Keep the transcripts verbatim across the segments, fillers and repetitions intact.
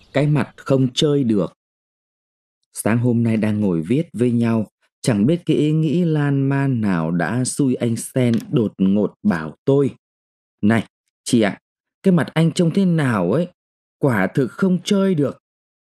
Cái mặt không chơi được. Sáng hôm nay đang ngồi viết với nhau, chẳng biết cái ý nghĩ lan man nào đã xui anh Sen đột ngột bảo tôi: "Này, chị ạ, cái mặt anh trông thế nào ấy, quả thực không chơi được."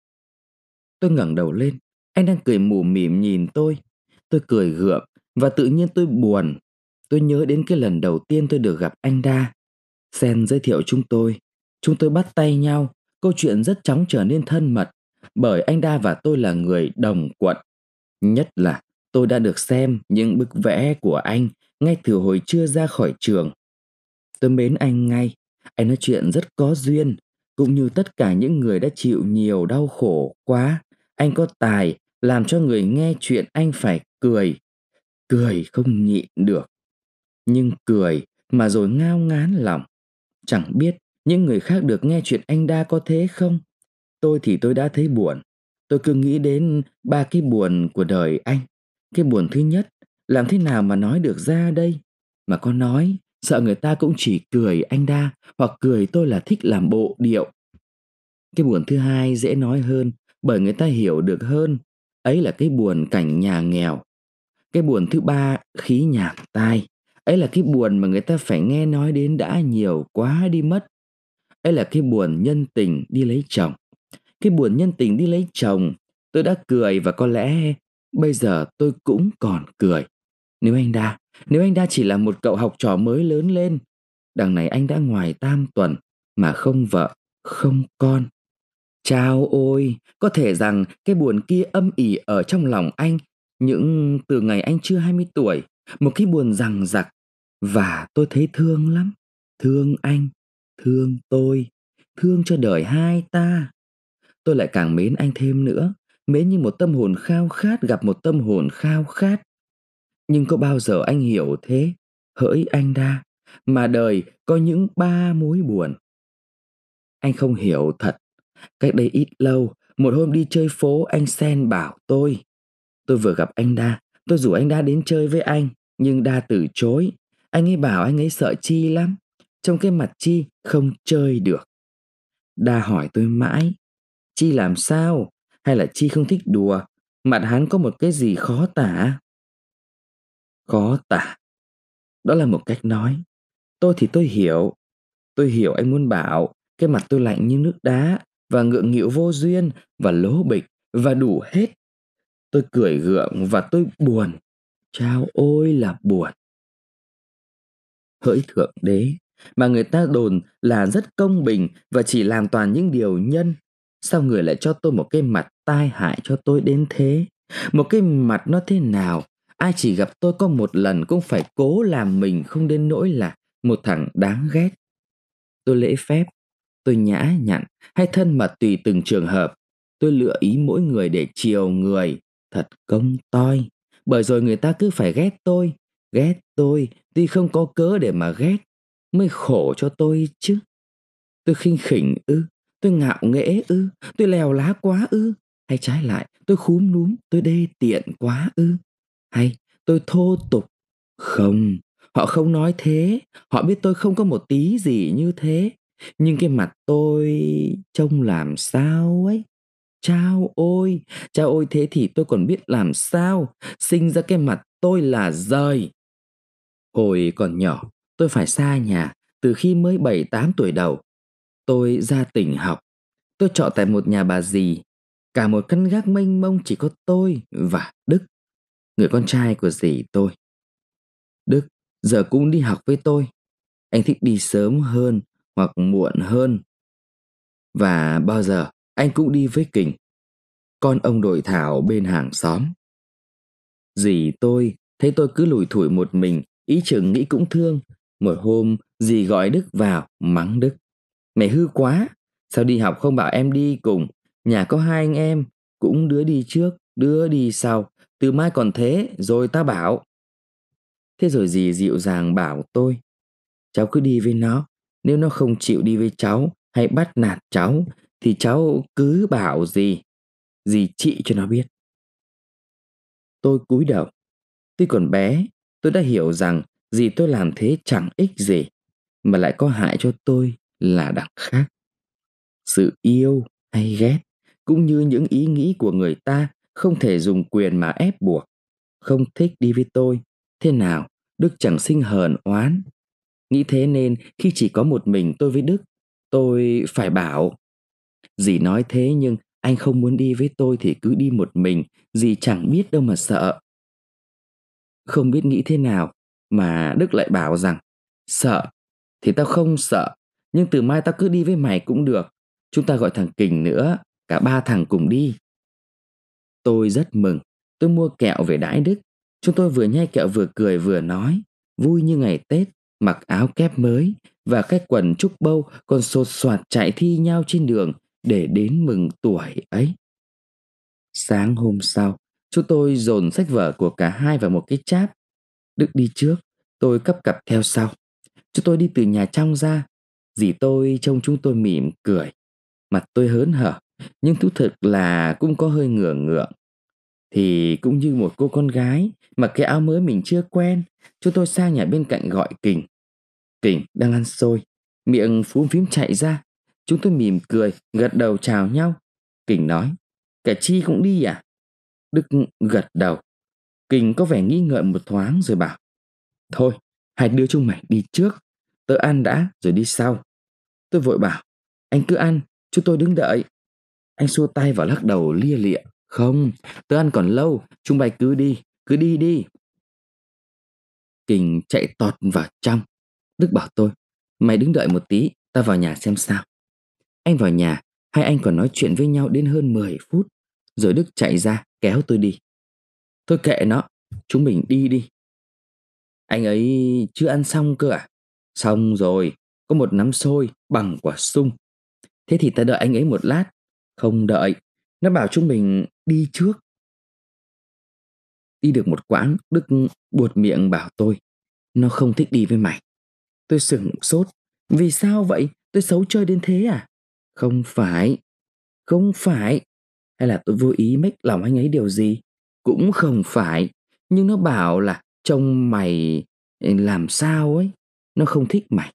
Tôi ngẩng đầu lên, anh đang cười mù mỉm nhìn tôi. Tôi cười gượng và tự nhiên tôi buồn. Tôi nhớ đến cái lần đầu tiên tôi được gặp anh Đa. Sen giới thiệu chúng tôi. Chúng tôi bắt tay nhau. Câu chuyện rất chóng trở nên thân mật bởi anh Đa và tôi là người đồng quận. Nhất là tôi đã được xem những bức vẽ của anh ngay từ hồi chưa ra khỏi trường. Tôi mến anh ngay. Anh nói chuyện rất có duyên. Cũng như tất cả những người đã chịu nhiều đau khổ quá, anh có tài làm cho người nghe chuyện anh phải cười. Cười không nhịn được. Nhưng cười mà rồi ngao ngán lòng. Chẳng biết những người khác được nghe chuyện anh Đa có thế không? Tôi thì tôi đã thấy buồn. Tôi cứ nghĩ đến ba cái buồn của đời anh. Cái buồn thứ nhất, làm thế nào mà nói được ra đây? Mà có nói, sợ người ta cũng chỉ cười anh Đa hoặc cười tôi là thích làm bộ điệu. Cái buồn thứ hai dễ nói hơn bởi người ta hiểu được hơn. Ấy là cái buồn cảnh nhà nghèo. Cái buồn thứ ba khí nhạc tai. Ấy là cái buồn mà người ta phải nghe nói đến đã nhiều quá đi mất. Ấy là cái buồn nhân tình đi lấy chồng. Cái buồn nhân tình đi lấy chồng, tôi đã cười và có lẽ bây giờ tôi cũng còn cười. Nếu anh Đa, nếu anh Đa chỉ là một cậu học trò mới lớn lên, đằng này anh đã ngoài tam tuần mà không vợ, không con. Chao ôi, có thể rằng cái buồn kia âm ỉ ở trong lòng anh những từ ngày anh chưa hai mươi tuổi, một cái buồn rằng rặc. Và tôi thấy thương lắm, thương anh, thương tôi, thương cho đời hai ta. Tôi lại càng mến anh thêm nữa, mến như một tâm hồn khao khát gặp một tâm hồn khao khát. Nhưng có bao giờ anh hiểu thế, hỡi anh Đa, mà đời có những ba mối buồn. Anh không hiểu thật. Cách đây ít lâu, một hôm đi chơi phố, anh Sen bảo tôi. Tôi vừa gặp anh Đa, tôi rủ anh Đa đến chơi với anh, nhưng Đa từ chối. Anh ấy bảo anh ấy sợ Chi lắm, trong cái mặt Chi không chơi được. Đa hỏi tôi mãi, Chi làm sao? Hay là Chi không thích đùa? Mặt hắn có một cái gì khó tả? Khó tả, đó là một cách nói. Tôi thì tôi hiểu. Tôi hiểu anh muốn bảo cái mặt tôi lạnh như nước đá và ngượng nghịu vô duyên và lố bịch và đủ hết. Tôi cười gượng và tôi buồn. Chao ôi là buồn. Hỡi thượng đế, mà người ta đồn là rất công bình và chỉ làm toàn những điều nhân. Sao người lại cho tôi một cái mặt tai hại cho tôi đến thế? Một cái mặt nó thế nào? Ai chỉ gặp tôi có một lần cũng phải cố làm mình không đến nỗi là một thằng đáng ghét. Tôi lễ phép, tôi nhã nhặn hay thân mật tùy từng trường hợp. Tôi lựa ý mỗi người để chiều người, thật công toi. Bởi rồi người ta cứ phải ghét tôi, ghét tôi, tuy không có cớ để mà ghét, mới khổ cho tôi chứ. Tôi khinh khỉnh ư, tôi ngạo nghễ ư, tôi lèo lá quá ư, hay trái lại tôi khúm núm, tôi đê tiện quá ư, hay tôi thô tục? Không, họ không nói thế, họ biết tôi không có một tí gì như thế. Nhưng cái mặt tôi trông làm sao ấy. Chao ôi, chao ôi thế thì tôi còn biết làm sao. Sinh ra cái mặt tôi là rời. Hồi còn nhỏ, tôi phải xa nhà từ khi mới bảy tám tuổi đầu. Tôi ra tỉnh học. Tôi trọ tại một nhà bà dì. Cả một căn gác mênh mông chỉ có tôi và Đức, người con trai của dì tôi. Đức giờ cũng đi học với tôi. Anh thích đi sớm hơn hoặc muộn hơn. Và bao giờ anh cũng đi với Kình, con ông đội thảo bên hàng xóm. Dì tôi thấy tôi cứ lủi thủi một mình, ý chừng nghĩ cũng thương. Một hôm dì gọi Đức vào mắng Đức: Mày hư quá, sao đi học không bảo em đi cùng? Nhà có hai anh em, cũng đứa đi trước, đứa đi sau. Từ mai còn thế, rồi ta bảo. Thế rồi dì dịu dàng bảo tôi: Cháu cứ đi với nó. Nếu nó không chịu đi với cháu hay bắt nạt cháu thì cháu cứ bảo dì, dì trị cho nó biết. Tôi cúi đầu. Tuy còn bé, tôi đã hiểu rằng dì tôi làm thế chẳng ích gì, mà lại có hại cho tôi là đằng khác. Sự yêu hay ghét, cũng như những ý nghĩ của người ta không thể dùng quyền mà ép buộc. Không thích đi với tôi, thế nào, Đức chẳng sinh hờn oán. Nghĩ thế nên khi chỉ có một mình tôi với Đức, tôi phải bảo: dì nói thế nhưng anh không muốn đi với tôi thì cứ đi một mình, dì chẳng biết đâu mà sợ. Không biết nghĩ thế nào mà Đức lại bảo rằng: sợ thì tao không sợ, nhưng từ mai tao cứ đi với mày cũng được. Chúng ta gọi thằng Kình nữa, cả ba thằng cùng đi. Tôi rất mừng. Tôi mua kẹo về đãi Đức. Chúng tôi vừa nhai kẹo vừa cười vừa nói, vui như ngày Tết, mặc áo kép mới và cái quần trúc bâu còn sột soạt chạy thi nhau trên đường để đến mừng tuổi ấy. Sáng hôm sau, chúng tôi dồn sách vở của cả hai vào một cái cháp. Đức đi trước, tôi cắp cặp theo sau. Chúng tôi đi từ nhà trong ra. Dì tôi trông chúng tôi mỉm cười. Mặt tôi hớn hở, nhưng thú thực là cũng có hơi ngượng ngượng. Thì cũng như một cô con gái mặc cái áo mới mình chưa quen, chúng tôi sang nhà bên cạnh gọi Kình. Kình đang ăn xôi, miệng phúm phím chạy ra. Chúng tôi mỉm cười, gật đầu chào nhau. Kình nói: cả Chi cũng đi à? Đức gật đầu. Kình có vẻ nghi ngợi một thoáng rồi bảo: thôi, hai đứa chúng mày đi trước, tớ ăn đã rồi đi sau. Tôi vội bảo: anh cứ ăn, chúng tôi đứng đợi. Anh xua tay và lắc đầu lia lịa: không, tớ ăn còn lâu, chúng mày cứ đi, cứ đi đi. Kình chạy tọt vào trong. Đức bảo tôi: mày đứng đợi một tí, tao vào nhà xem sao. Anh vào nhà, hai anh còn nói chuyện với nhau đến hơn mười phút. Rồi Đức chạy ra kéo tôi đi. Thôi kệ nó, chúng mình đi đi. Anh ấy chưa ăn xong cơ à? Xong rồi, có một nắm xôi bằng quả sung. Thế thì ta đợi anh ấy một lát. Không đợi, nó bảo chúng mình đi trước. Đi được một quãng, Đức buột miệng bảo tôi: nó không thích đi với mày. Tôi sửng sốt. Vì sao vậy? Tôi xấu chơi đến thế à? Không phải, không phải. Hay là tôi vô ý mếch lòng anh ấy điều gì? Cũng không phải. Nhưng nó bảo là trông mày làm sao ấy, nó không thích mày.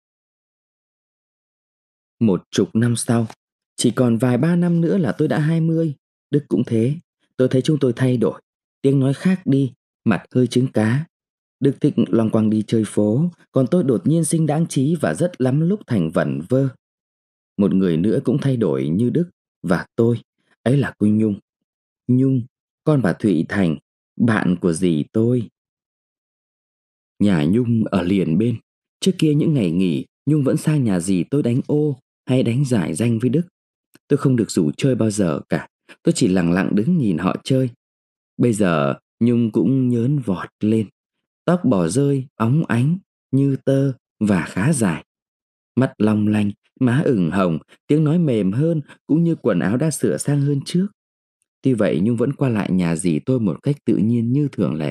Một chục năm sau, chỉ còn vài ba năm nữa là tôi đã hai mươi. Đức cũng thế. Tôi thấy chúng tôi thay đổi. Tiếng nói khác đi, mặt hơi trứng cá. Đức thích loanh quanh đi chơi phố, còn tôi đột nhiên sinh đáng trí và rất lắm lúc thành vẩn vơ. Một người nữa cũng thay đổi như Đức và tôi, ấy là cô Nhung. Nhung, con bà Thụy Thành, bạn của dì tôi. Nhà Nhung ở liền bên. Trước kia những ngày nghỉ, Nhung vẫn sang nhà dì tôi đánh ô hay đánh giải danh với Đức. Tôi không được rủ chơi bao giờ cả. Tôi chỉ lặng lặng đứng nhìn họ chơi. Bây giờ Nhung cũng nhớn vọt lên. Tóc bỏ rơi, óng ánh, như tơ và khá dài. Mắt long lanh, má ửng hồng, tiếng nói mềm hơn, cũng như quần áo đã sửa sang hơn trước. Tuy vậy Nhung vẫn qua lại nhà dì tôi một cách tự nhiên như thường lệ.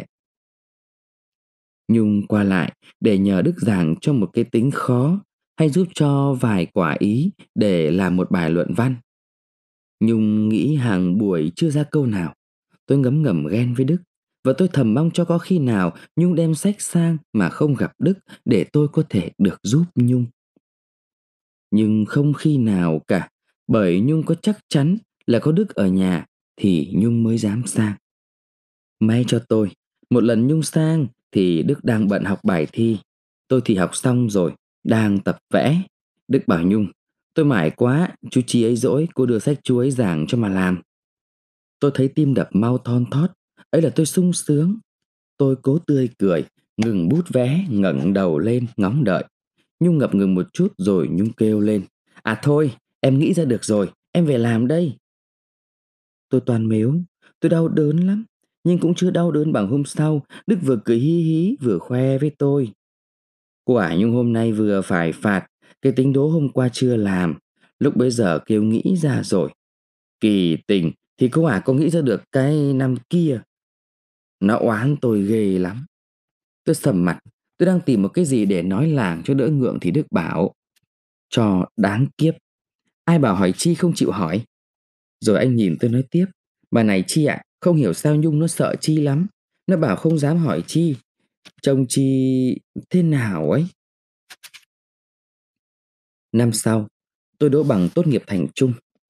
Nhung qua lại để nhờ Đức giảng cho một cái tính khó, hay giúp cho vài quả ý để làm một bài luận văn. Nhung nghĩ hàng buổi chưa ra câu nào. Tôi ngấm ngầm ghen với Đức, và tôi thầm mong cho có khi nào Nhung đem sách sang mà không gặp Đức để tôi có thể được giúp Nhung. Nhưng không khi nào cả, bởi Nhung có chắc chắn là có Đức ở nhà thì Nhung mới dám sang. May cho tôi, một lần Nhung sang thì Đức đang bận học bài thi. Tôi thì học xong rồi, đang tập vẽ. Đức bảo Nhung: tôi mải quá, chú Chi ấy dỗi, cô đưa sách chú ấy giảng cho mà làm. Tôi thấy tim đập mau thon thót, ấy là tôi sung sướng. Tôi cố tươi cười, ngừng bút vẽ, ngẩng đầu lên ngóng đợi. Nhung ngập ngừng một chút rồi Nhung kêu lên: à thôi, em nghĩ ra được rồi, em về làm đây. Tôi toàn mếu, tôi đau đớn lắm. Nhưng cũng chưa đau đớn bằng hôm sau, Đức vừa cười hí hí vừa khoe với tôi: quả Nhung hôm nay vừa phải phạt cái tính đố hôm qua chưa làm. Lúc bấy giờ kêu nghĩ ra rồi. Kỳ tình thì cô ả có nghĩ ra được cái năm kia. Nó oán tôi ghê lắm. Tôi sầm mặt. Tôi đang tìm một cái gì để nói làng cho đỡ ngượng thì Đức bảo: cho đáng kiếp, ai bảo hỏi Chi không chịu hỏi. Rồi anh nhìn tôi nói tiếp: bà này Chi ạ, không hiểu sao Nhung nó sợ Chi lắm. Nó bảo không dám hỏi Chi, trông Chi thế nào ấy. Năm sau, tôi đỗ bằng tốt nghiệp thành trung.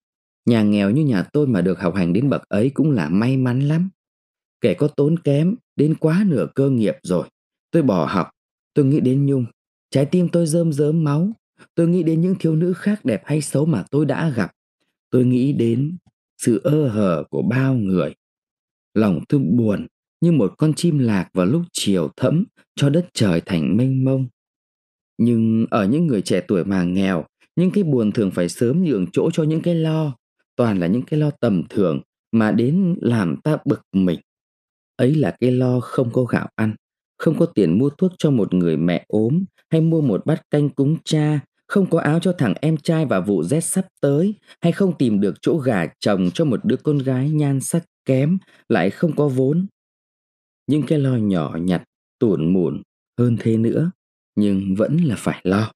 Nhà nghèo như nhà tôi mà được học hành đến bậc ấy cũng là may mắn lắm. Kể có tốn kém đến quá nửa cơ nghiệp rồi, tôi bỏ học. Tôi nghĩ đến Nhung, trái tim tôi rơm rớm máu. Tôi nghĩ đến những thiếu nữ khác đẹp hay xấu mà tôi đã gặp. Tôi nghĩ đến sự ơ hờ của bao người. Lòng tôi buồn như một con chim lạc vào lúc chiều thẫm cho đất trời thành mênh mông. Nhưng ở những người trẻ tuổi mà nghèo, những cái buồn thường phải sớm nhường chỗ cho những cái lo. Toàn là những cái lo tầm thường mà đến làm ta bực mình. Ấy là cái lo không có gạo ăn, không có tiền mua thuốc cho một người mẹ ốm, hay mua một bát canh cúng cha, không có áo cho thằng em trai vào vụ rét sắp tới, hay không tìm được chỗ gả chồng cho một đứa con gái nhan sắc kém, lại không có vốn. Những cái lo nhỏ nhặt, tủn mủn hơn thế nữa, nhưng vẫn là phải lo.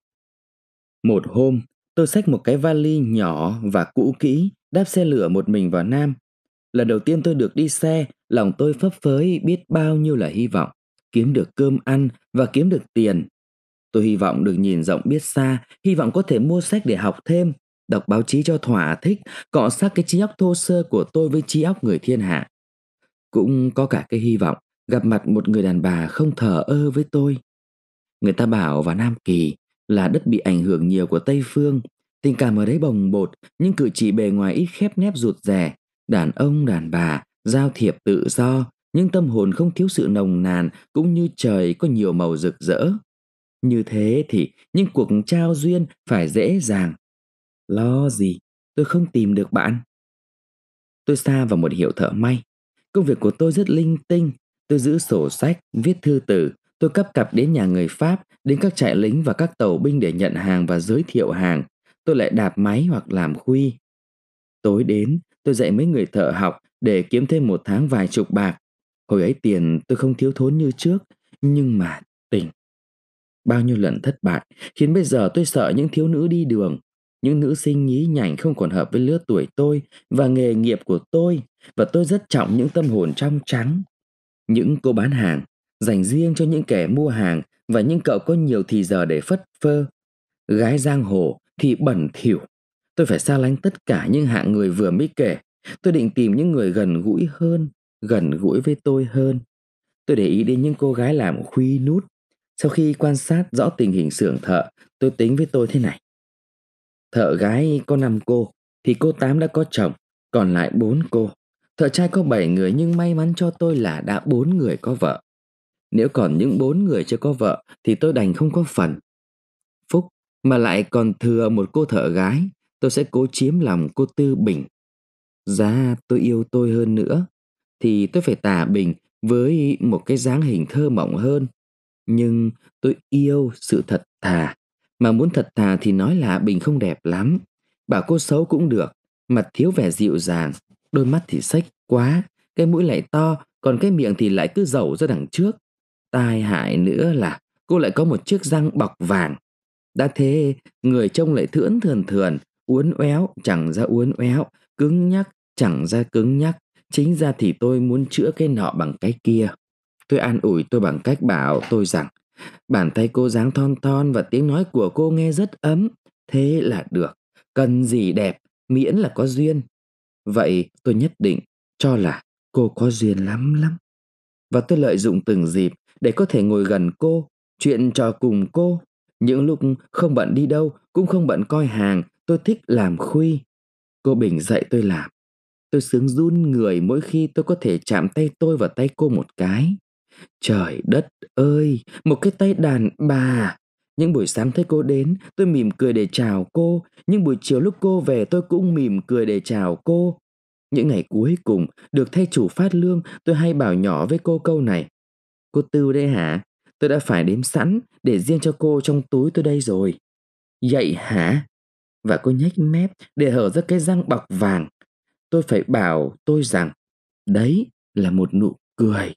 Một hôm, tôi xách một cái vali nhỏ và cũ kỹ, đáp xe lửa một mình vào Nam. Lần đầu tiên tôi được đi xe, lòng tôi phấp phới biết bao nhiêu là hy vọng, kiếm được cơm ăn và kiếm được tiền. Tôi hy vọng được nhìn rộng biết xa, hy vọng có thể mua sách để học thêm, đọc báo chí cho thỏa thích, cọ sát cái trí óc thô sơ của tôi với trí óc người thiên hạ. Cũng có cả cái hy vọng gặp mặt một người đàn bà không thờ ơ với tôi. Người ta bảo vào Nam Kỳ là đất bị ảnh hưởng nhiều của Tây Phương. Tình cảm ở đấy bồng bột, nhưng cử chỉ bề ngoài ít khép nép rụt rè. Đàn ông đàn bà giao thiệp tự do, nhưng tâm hồn không thiếu sự nồng nàn, cũng như trời có nhiều màu rực rỡ. Như thế thì những cuộc trao duyên phải dễ dàng. Lo gì tôi không tìm được bạn. Tôi sa vào một hiệu thợ may. Công việc của tôi rất linh tinh. Tôi giữ sổ sách, viết thư từ. Tôi cấp cặp đến nhà người Pháp, đến các trại lính và các tàu binh để nhận hàng và giới thiệu hàng. Tôi lại đạp máy hoặc làm khuy. Tối đến, tôi dạy mấy người thợ học để kiếm thêm một tháng vài chục bạc. Hồi ấy tiền tôi không thiếu thốn như trước, nhưng mà tình. Bao nhiêu lần thất bại khiến bây giờ tôi sợ những thiếu nữ đi đường. Những nữ sinh nhí nhảnh không còn hợp với lứa tuổi tôi và nghề nghiệp của tôi. Và tôi rất trọng những tâm hồn trong trắng. Những cô bán hàng dành riêng cho những kẻ mua hàng và những cậu có nhiều thì giờ để phất phơ. Gái giang hồ thì bẩn thỉu. Tôi phải xa lánh tất cả những hạng người vừa mới kể. Tôi định tìm những người gần gũi hơn, gần gũi với tôi hơn. Tôi để ý đến những cô gái làm khuy nút. Sau khi quan sát rõ tình hình xưởng thợ, tôi tính với tôi thế này. Thợ gái có năm cô, thì cô tám đã có chồng, còn lại bốn cô. Thợ trai có bảy người, nhưng may mắn cho tôi là đã bốn người có vợ. Nếu còn những bốn người chưa có vợ thì tôi đành không có phần. Phúc mà lại còn thừa một cô thợ gái, tôi sẽ cố chiếm lòng cô Tư Bình. Giá tôi yêu tôi hơn nữa thì tôi phải tả Bình với một cái dáng hình thơ mộng hơn. Nhưng tôi yêu sự thật thà. Mà muốn thật thà thì nói là Bình không đẹp lắm. Bảo cô xấu cũng được. Mặt thiếu vẻ dịu dàng, đôi mắt thì xếch quá, cái mũi lại to, còn cái miệng thì lại cứ rầu ra đằng trước. Tai hại nữa là cô lại có một chiếc răng bọc vàng. Đã thế, người trông lại thưỡn thườn thườn, uốn éo chẳng ra uốn éo, cứng nhắc chẳng ra cứng nhắc. Chính ra thì tôi muốn chữa cái nọ bằng cái kia. Tôi an ủi tôi bằng cách bảo tôi rằng bàn tay cô dáng thon thon và tiếng nói của cô nghe rất ấm. Thế là được, cần gì đẹp, miễn là có duyên. Vậy tôi nhất định cho là cô có duyên lắm lắm. Và tôi lợi dụng từng dịp để có thể ngồi gần cô, chuyện trò cùng cô. Những lúc không bận đi đâu, cũng không bận coi hàng, tôi thích làm khuy. Cô Bình dạy tôi làm. Tôi sướng run người mỗi khi tôi có thể chạm tay tôi vào tay cô một cái. Trời đất ơi, một cái tay đàn bà. Những buổi sáng thấy cô đến, tôi mỉm cười để chào cô. Những buổi chiều lúc cô về tôi cũng mỉm cười để chào cô. Những ngày cuối cùng được thay chủ phát lương, tôi hay bảo nhỏ với cô câu này. Cô Tư đây hả? Tôi đã phải đếm sẵn để riêng cho cô trong túi tôi đây rồi. Vậy hả? Và cô nhếch mép để hở ra cái răng bọc vàng. Tôi phải bảo tôi rằng đấy là một nụ cười.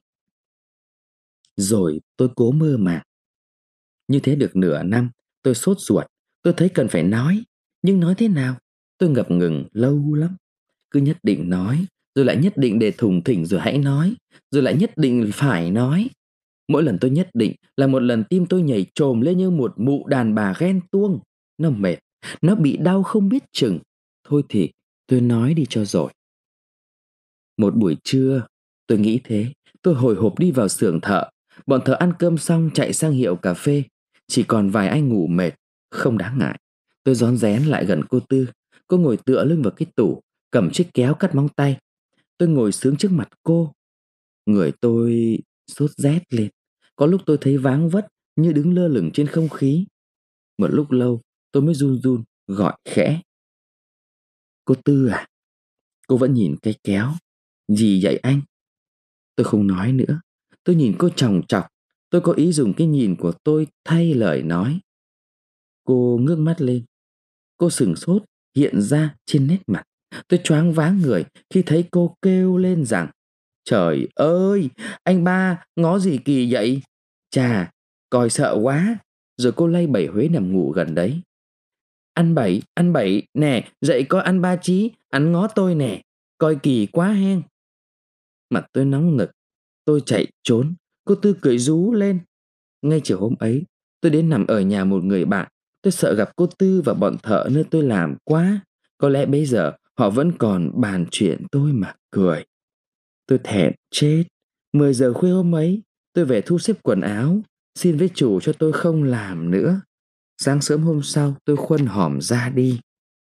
Rồi tôi cố mơ màng. Như thế được nửa năm, tôi sốt ruột. Tôi thấy cần phải nói. Nhưng nói thế nào? Tôi ngập ngừng lâu lắm. Cứ nhất định nói, rồi lại nhất định để thủng thỉnh rồi hãy nói, rồi lại nhất định phải nói. Mỗi lần tôi nhất định là một lần tim tôi nhảy trồm lên như một mụ đàn bà ghen tuông. Nó mệt, nó bị đau không biết chừng. Thôi thì Tôi nói đi cho rồi. Một buổi trưa, tôi nghĩ thế, tôi hồi hộp đi vào xưởng thợ. Bọn thợ ăn cơm xong chạy sang hiệu cà phê. Chỉ còn vài anh ngủ mệt, không đáng ngại. Tôi rón rén lại gần cô Tư. Cô ngồi tựa lưng vào cái tủ, cầm chiếc kéo cắt móng tay. Tôi ngồi xuống trước mặt cô. Người tôi sốt rét lên. Có lúc tôi thấy váng vất như đứng lơ lửng trên không khí. Một lúc lâu tôi mới run run gọi khẽ: "Cô Tư à?" Cô vẫn nhìn cây kéo. "Gì vậy anh?" Tôi không nói nữa. Tôi nhìn cô chòng chọc. Tôi có ý dùng cái nhìn của tôi thay lời nói. Cô ngước mắt lên. Cô sửng sốt hiện ra trên nét mặt. Tôi choáng váng người khi thấy cô kêu lên rằng: "Trời ơi, anh ba, ngó gì kỳ vậy? Chà, coi sợ quá." Rồi cô lay bẩy Huế nằm ngủ gần đấy. "Anh Bảy, anh Bảy, nè, dậy coi anh ba chí, anh ngó tôi nè, coi kỳ quá hen." Mặt tôi nóng nực, tôi chạy trốn. Cô Tư cười rú lên. Ngay chiều hôm ấy, tôi đến nằm ở nhà một người bạn. Tôi sợ gặp cô Tư và bọn thợ nơi tôi làm quá. Có lẽ bây giờ họ vẫn còn bàn chuyện tôi mà cười. Tôi thẹn chết. Mười giờ khuya hôm ấy, tôi về thu xếp quần áo, xin với chủ cho tôi không làm nữa. Sáng sớm hôm sau, tôi khuân hòm ra đi.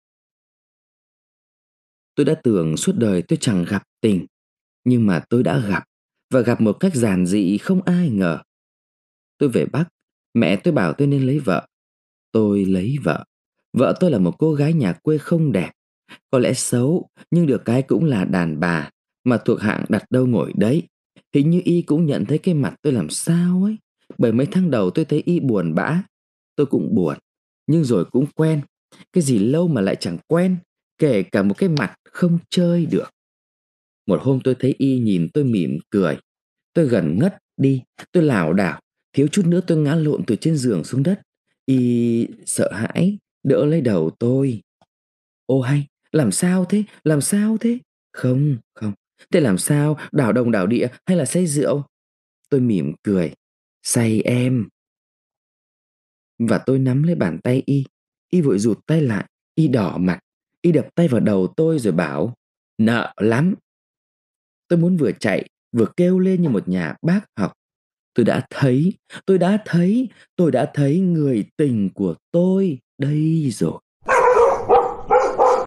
Tôi đã tưởng suốt đời tôi chẳng gặp tình, nhưng mà tôi đã gặp, và gặp một cách giản dị không ai ngờ. Tôi về Bắc, mẹ tôi bảo tôi nên lấy vợ. Tôi lấy vợ. Vợ tôi là một cô gái nhà quê không đẹp, có lẽ xấu, nhưng được cái cũng là đàn bà, mà thuộc hạng đặt đâu ngồi đấy. Hình như y cũng nhận thấy cái mặt tôi làm sao ấy, bởi mấy tháng đầu tôi thấy y buồn bã. Tôi cũng buồn, nhưng rồi cũng quen. Cái gì lâu mà lại chẳng quen, kể cả một cái mặt không chơi được. Một hôm tôi thấy y nhìn tôi mỉm cười. Tôi gần ngất đi, tôi lảo đảo, thiếu chút nữa tôi ngã lộn từ trên giường xuống đất. Y sợ hãi, đỡ lấy đầu tôi. "Ô hay, làm sao thế, làm sao thế?" "Không, không, thế làm sao, đảo đồng đảo địa hay là say rượu?" Tôi mỉm cười: "Say em." Và tôi nắm lấy bàn tay y. Y vội rụt tay lại, y đỏ mặt. Y đập tay vào đầu tôi rồi bảo: "Nợ lắm." Tôi muốn vừa chạy vừa kêu lên như một nhà bác học: "Tôi đã thấy, tôi đã thấy, tôi đã thấy người tình của tôi đây rồi."